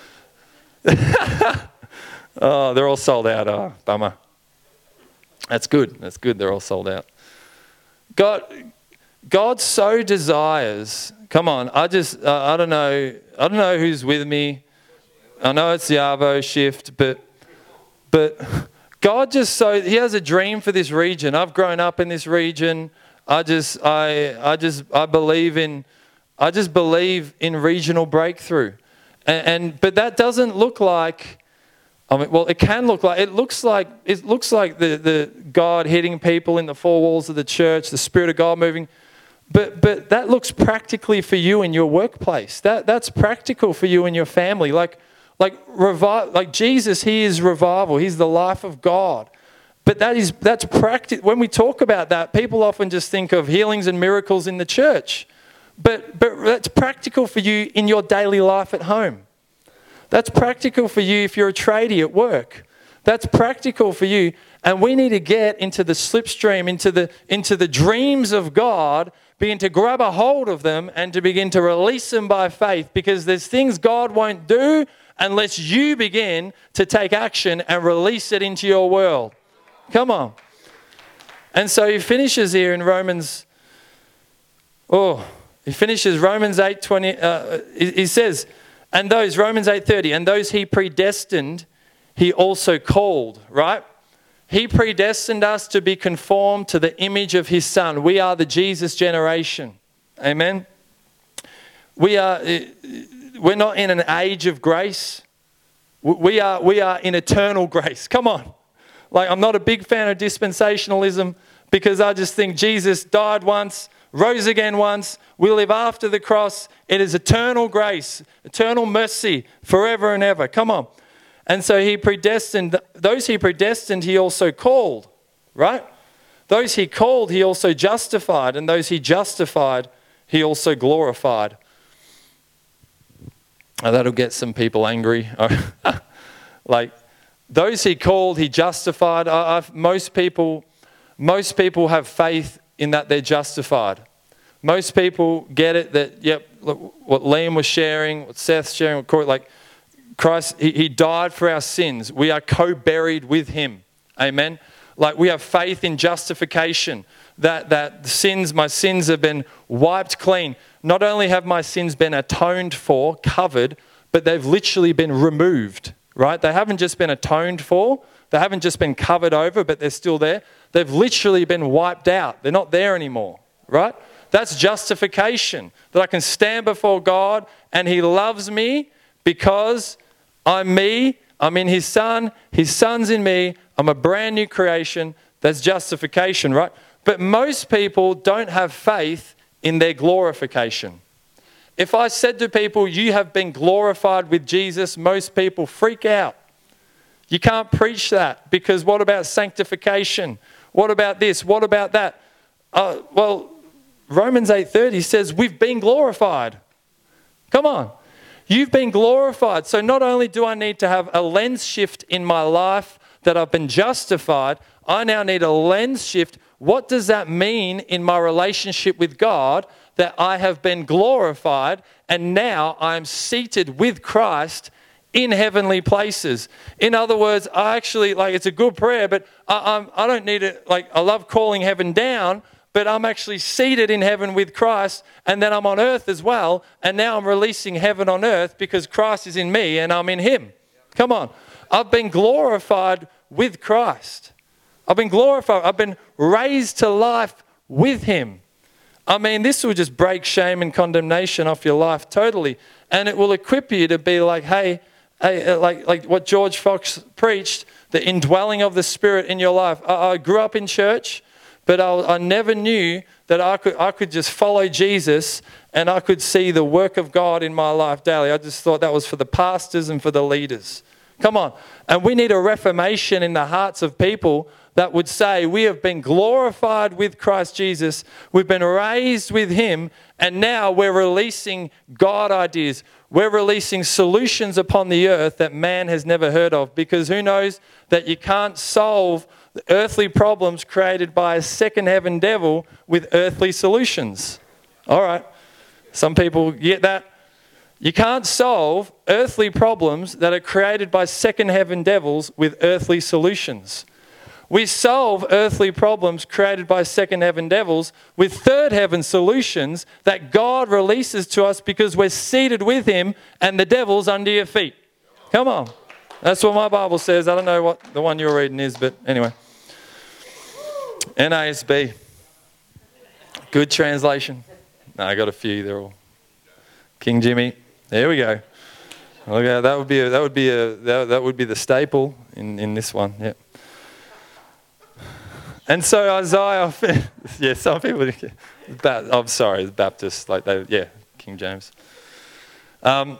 S2: Oh, they're all sold out. Oh, bummer. That's good. That's good. They're all sold out. God, God so desires. Come on. I just, uh, I don't know. I don't know who's with me. I know it's the Arvo shift, but, but God just so, he has a dream for this region. I've grown up in this region. I just, I, I just, I believe in, I just believe in regional breakthrough, and, and but that doesn't look like I mean, well, it can look like, it looks like, it looks like the, the God hitting people in the four walls of the church, the Spirit of God moving. But, but that looks practically for you in your workplace. That, that's practical for you in your family. Like, like, revi- like Jesus, he is revival. He's the life of God. But that is, that's practical. When we talk about that, people often just think of healings and miracles in the church. But, but that's practical for you in your daily life at home. That's practical for you if you're a tradie at work. That's practical for you. And we need to get into the slipstream, into the, into the dreams of God, begin to grab a hold of them and to begin to release them by faith, because there's things God won't do unless you begin to take action and release it into your world. Come on. And so he finishes here in Romans, oh, he finishes Romans eight twenty, uh, he, he says, and those, Romans eight thirty, and those he predestined, he also called, right? He predestined us to be conformed to the image of his Son. We are the Jesus generation. Amen? We are, we're not in an age of grace. We are, we are in eternal grace. Come on. Like, I'm not a big fan of dispensationalism, because I just think Jesus died once, rose again once. We live after the cross. It is eternal grace, eternal mercy, forever and ever. Come on. And so he predestined, those he predestined, he also called, right? Those he called, he also justified. And those he justified, he also glorified. Now, that'll get some people angry. Like, those he called, he justified. I, I've, most people, most people have faith in that they're justified. Most people get it that, yep, look, what Liam was sharing, what Seth's sharing, what Corey, like, Christ, he, he died for our sins. We are co-buried with him. Amen. Like, we have faith in justification, that, that the sins, my sins have been wiped clean. Not only have my sins been atoned for, covered, but they've literally been removed, right? They haven't just been atoned for. They haven't just been covered over, but they're still there. They've literally been wiped out. They're not there anymore, right? That's justification, that I can stand before God and he loves me because I'm me, I'm in his Son, his Son's in me, I'm a brand new creation. That's justification, right? But most people don't have faith in their glorification. If I said to people, you have been glorified with Jesus, most people freak out. You can't preach that, because what about sanctification? What about this? What about that? Uh, well, Romans eight thirty says we've been glorified. Come on. You've been glorified. So not only do I need to have a lens shift in my life that I've been justified, I now need a lens shift. What does that mean in my relationship with God, that I have been glorified and now I'm seated with Christ in heavenly places? In other words, I actually, like, it's a good prayer, but I, I'm, I don't need it. Like, I love calling heaven down, but I'm actually seated in heaven with Christ, and then I'm on earth as well, and now I'm releasing heaven on earth because Christ is in me and I'm in him. Come on. I've been glorified with Christ. I've been glorified. I've been raised to life with him. I mean, this will just break shame and condemnation off your life totally, and it will equip you to be like, hey, hey like, like what George Fox preached, the indwelling of the Spirit in your life. I, I grew up in church, but I, I never knew that I could, I could just follow Jesus and I could see the work of God in my life daily. I just thought that was for the pastors and for the leaders. Come on. And we need a reformation in the hearts of people that would say, we have been glorified with Christ Jesus, we've been raised with him, and now we're releasing God ideas. We're releasing solutions upon the earth that man has never heard of, because who knows that you can't solve the earthly problems created by a second heaven devil with earthly solutions. All right. Some people get that. You can't solve earthly problems that are created by second heaven devils with earthly solutions. We solve earthly problems created by second heaven devils with third heaven solutions that God releases to us because we're seated with him and the devil's under your feet. Come on. That's what my Bible says. I don't know what the one you're reading is, but anyway. N A S B. Good translation. No, I got a few. They're all King Jimmy. There we go. Okay, that would be a, that would be a that, that would be the staple in, in this one. Yeah. And so Isaiah, yeah, some people, I'm sorry, the Baptists, like they, yeah, King James. Um,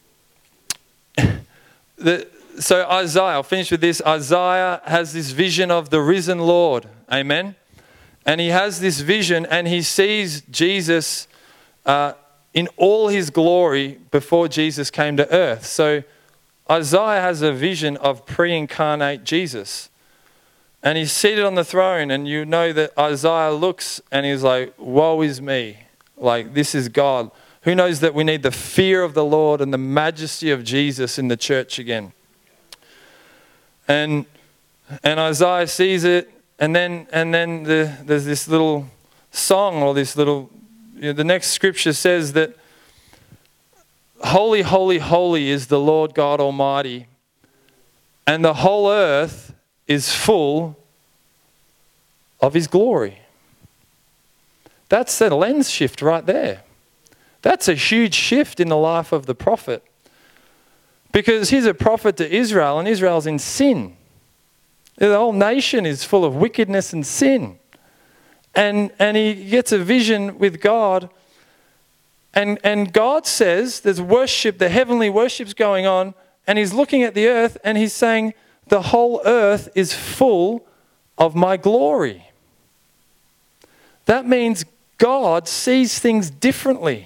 S2: the, so Isaiah, I'll finish with this. Isaiah has this vision of the risen Lord, amen. And he has this vision, and he sees Jesus uh, in all his glory before Jesus came to earth. So Isaiah has a vision of pre-incarnate Jesus. And he's seated on the throne, and you know that Isaiah looks and he's like, woe is me. Like, this is God. Who knows that we need the fear of the Lord and the majesty of Jesus in the church again? And and Isaiah sees it, and then and then the, there's this little song or this little, you know, the next scripture says that holy, holy, holy is the Lord God Almighty, and the whole earth is full of his glory. That's a lens shift right there. That's a huge shift in the life of the prophet. Because he's a prophet to Israel, and Israel's in sin. The whole nation is full of wickedness and sin. And, and he gets a vision with God, and, and God says there's worship, the heavenly worship's going on, and he's looking at the earth and he's saying, the whole earth is full of my glory. That means God sees things differently.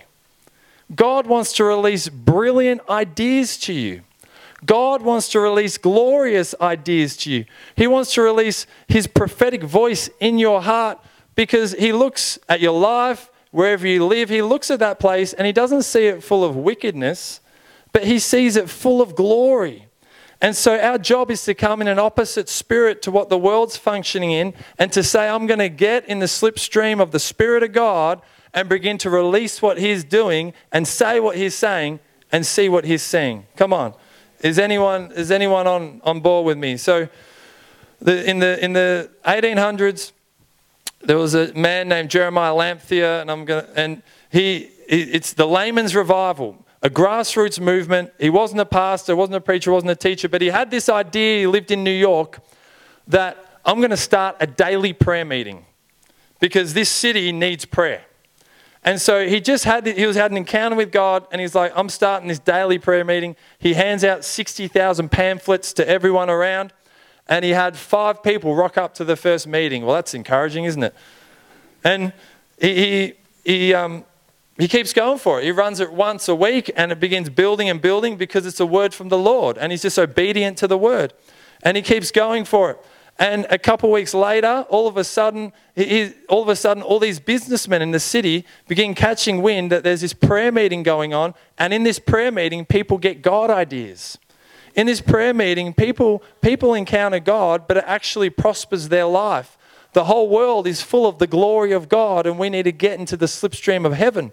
S2: God wants to release brilliant ideas to you. God wants to release glorious ideas to you. He wants to release his prophetic voice in your heart, because he looks at your life, wherever you live, he looks at that place and he doesn't see it full of wickedness, but he sees it full of glory. And so our job is to come in an opposite spirit to what the world's functioning in, and to say, I'm going to get in the slipstream of the Spirit of God and begin to release what he's doing and say what he's saying and see what he's saying. Come on. Is anyone, is anyone on, on board with me? So the, in the in the eighteen hundreds, there was a man named Jeremiah Lampthier, and I'm going and he it's the layman's revival. A grassroots movement. He wasn't a pastor, wasn't a preacher, wasn't a teacher, but he had this idea, he lived in New York, that I'm going to start a daily prayer meeting because this city needs prayer. And so he just had, he was had an encounter with God, and he's like, I'm starting this daily prayer meeting. He hands out sixty thousand pamphlets to everyone around, and he had five people rock up to the first meeting. Well, that's encouraging, isn't it? And he, he, he um, He keeps going for it. He runs it once a week, and it begins building and building because it's a word from the Lord, and he's just obedient to the word. And he keeps going for it. And a couple of weeks later, all of a sudden, he, all of a sudden, all these businessmen in the city begin catching wind that there's this prayer meeting going on, and in this prayer meeting, people get God ideas. In this prayer meeting, people, people encounter God, but it actually prospers their life. The whole world is full of the glory of God, and we need to get into the slipstream of heaven.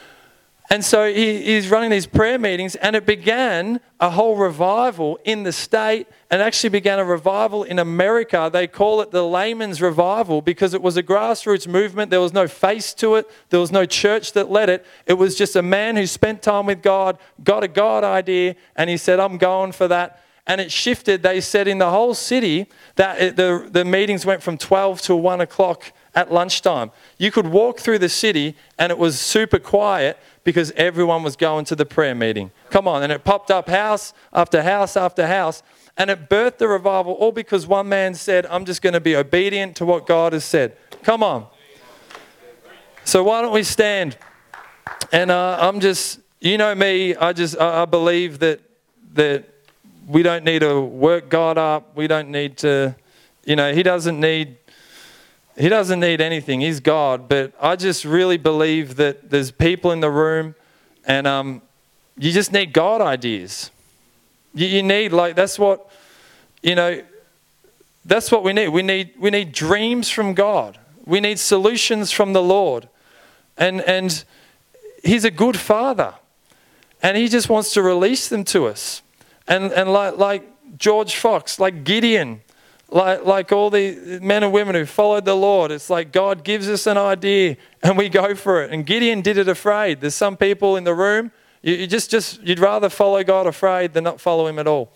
S2: And so he, he's running these prayer meetings, and it began a whole revival in the state, and actually began a revival in America. They call it the layman's revival because it was a grassroots movement. There was no face to it. There was no church that led it. It was just a man who spent time with God, got a God idea, and he said, I'm going for that. And it shifted. They said in the whole city that it, the, the meetings went from twelve to one o'clock at lunchtime. You could walk through the city and it was super quiet because everyone was going to the prayer meeting. Come on. And it popped up house after house after house. And it birthed the revival, all because one man said, I'm just going to be obedient to what God has said. Come on. So why don't we stand? And uh, I'm just, you know me, I just, I, I believe that that we don't need to work God up. We don't need to, you know, he doesn't need, he doesn't need anything. He's God. But I just really believe that there's people in the room, and um, you just need God ideas. You, you need, like, that's what, you know, that's what we need. We need, we need dreams from God. We need solutions from the Lord. And, and he's a good father, and he just wants to release them to us. And and like like George Fox, like Gideon, like like all the men and women who followed the Lord, it's like God gives us an idea and we go for it. And Gideon did it afraid. There's some people in the room You, you just, just, you'd rather follow God afraid than not follow him at all.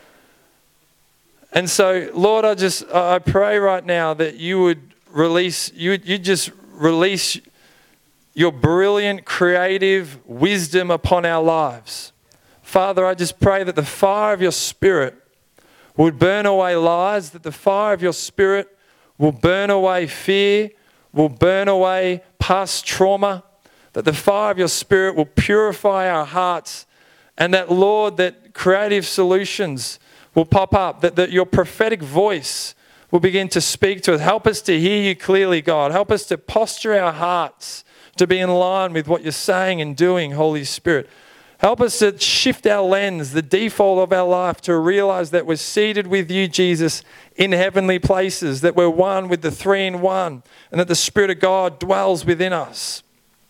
S2: And so, Lord, I just, I pray right now that you would release, you you just release your brilliant, creative wisdom upon our lives. Father, I just pray that the fire of your Spirit would burn away lies, that the fire of your Spirit will burn away fear, will burn away past trauma, that the fire of your Spirit will purify our hearts, and that, Lord, that creative solutions will pop up, that, that your prophetic voice will begin to speak to us. Help us to hear you clearly, God. Help us to posture our hearts to be in line with what you're saying and doing, Holy Spirit. Help us to shift our lens, the default of our life, to realize that we're seated with you, Jesus, in heavenly places, that we're one with the three in one, and that the Spirit of God dwells within us.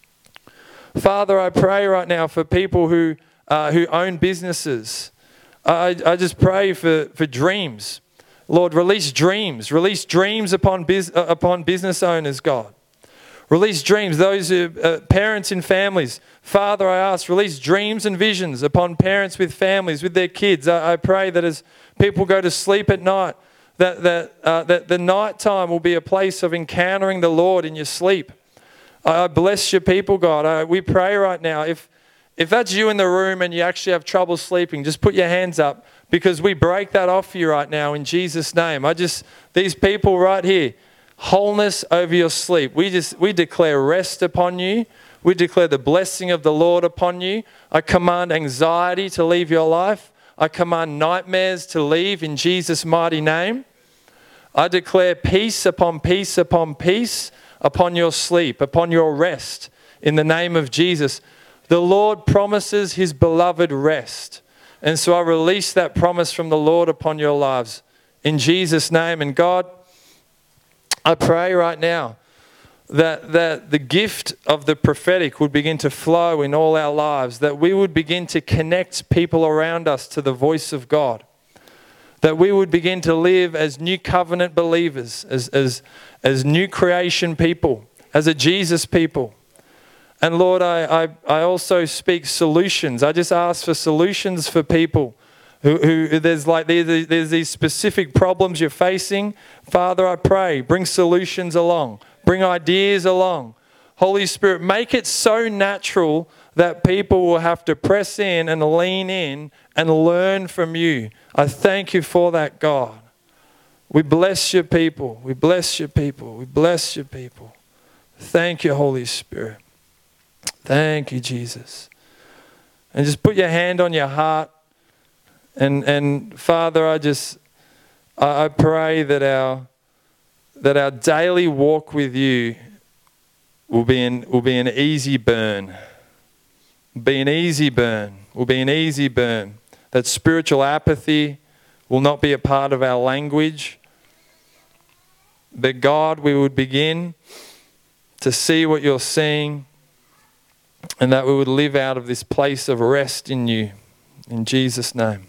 S2: Father, I pray right now for people who, uh, who own businesses. I, I just pray for, for dreams. Lord, release dreams. Release dreams upon, biz, uh, upon business owners, God. Release dreams. Those who, uh, parents and families. Father, I ask, release dreams and visions upon parents with families, with their kids. I, I pray that as people go to sleep at night, that, that, uh, that the night time will be a place of encountering the Lord in your sleep. I, I bless your people, God. I, we pray right now, if If that's you in the room and you actually have trouble sleeping, just put your hands up, because we break that off for you right now in Jesus' name. I just, these people right here, wholeness over your sleep. We just, we declare rest upon you. We declare the blessing of the Lord upon you. I command anxiety to leave your life. I command nightmares to leave in Jesus' mighty name. I declare peace upon peace upon peace upon your sleep, upon your rest in the name of Jesus. The Lord promises his beloved rest. And so I release that promise from the Lord upon your lives in Jesus' name. And God, I pray right now that, that the gift of the prophetic would begin to flow in all our lives, that we would begin to connect people around us to the voice of God, that we would begin to live as new covenant believers, as, as, as new creation people, as a Jesus people. And Lord, I, I, I also speak solutions. I just ask for solutions for people who, who there's like there's, there's these specific problems you're facing. Father, I pray, bring solutions along. Bring ideas along. Holy Spirit, make it so natural that people will have to press in and lean in and learn from you. I thank you for that, God. We bless your people. We bless your people. We bless your people. Thank you, Holy Spirit. Thank you, Jesus. And just put your hand on your heart. And, and Father, I just, I, I pray that our, that our daily walk with you will be, an, will be an easy burn. Be an easy burn. Will be an easy burn. That spiritual apathy will not be a part of our language. But God, we would begin to see what you're seeing, and that we would live out of this place of rest in you. In Jesus' name.